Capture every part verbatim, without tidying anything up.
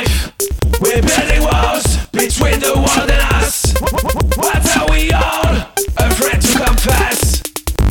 life. We're building walls between the world and us. What are we all afraid to confess?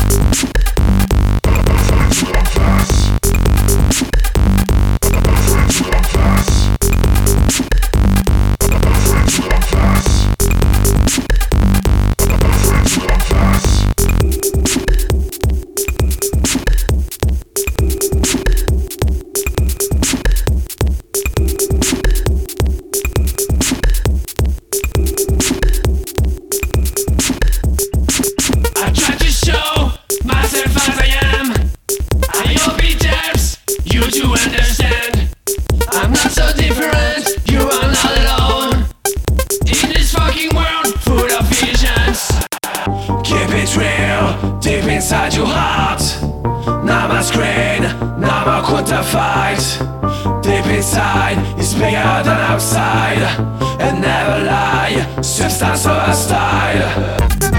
To understand, I'm not so different, you are not alone. In this fucking world full of visions, keep it real, deep inside your heart. No more screen, no more counterfight. Deep inside is bigger than outside. And never lie, substance over style.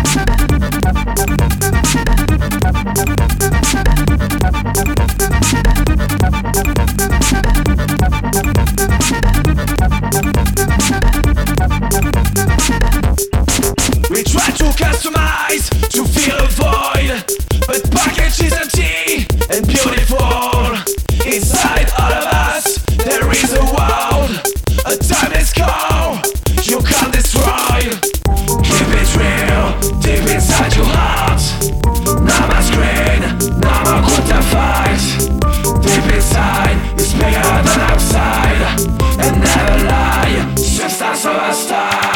We try to customize, to fill a void, but package is empty and beautiful. Inside all of us, there is a world, a timeless core you can't destroy. Keep it real, deep inside your heart. No more screen, no more counterfight. Deep inside is bigger than outside. And never lie, substance over style.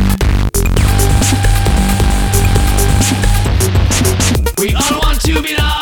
We all want to be loved.